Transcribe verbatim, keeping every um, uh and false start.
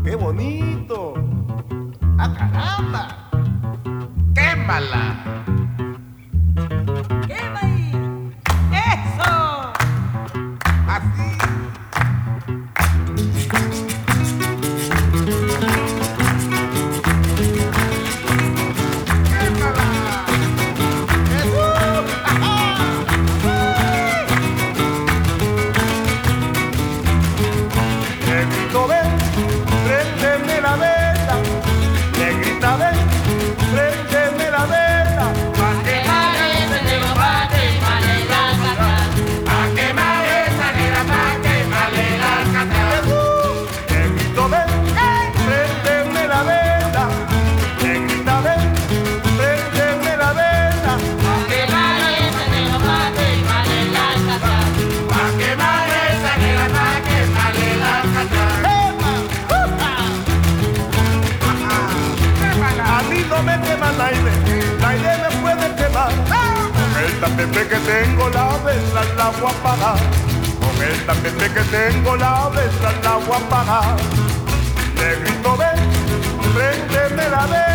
¡Qué bonito! ¡Ah, caramba! ¡Quémala! ¡Quema ahí! ¡Eso! Así. Negrito, ven, préndeme la vela. Negrita, ven, préndeme la vela. Pa' quemar ese negro, pa' quemarle la cata. Pa' quemar esa negra, pa' quemarle la cata. Negrito, ven, préndeme la vela. Negrita, ven, préndeme la vela. Pa' quemar ese negro, pa' quemarle la cata. Pa' quemar esa negra, pa' quemarle la cata. A mí no me quema el aire, el aire me puede quemar. Con el tapete que tengo la vela la voy a apagar. Con el tapete que tengo la vela la voy a apagar. Negrito, ven, préndeme la vela.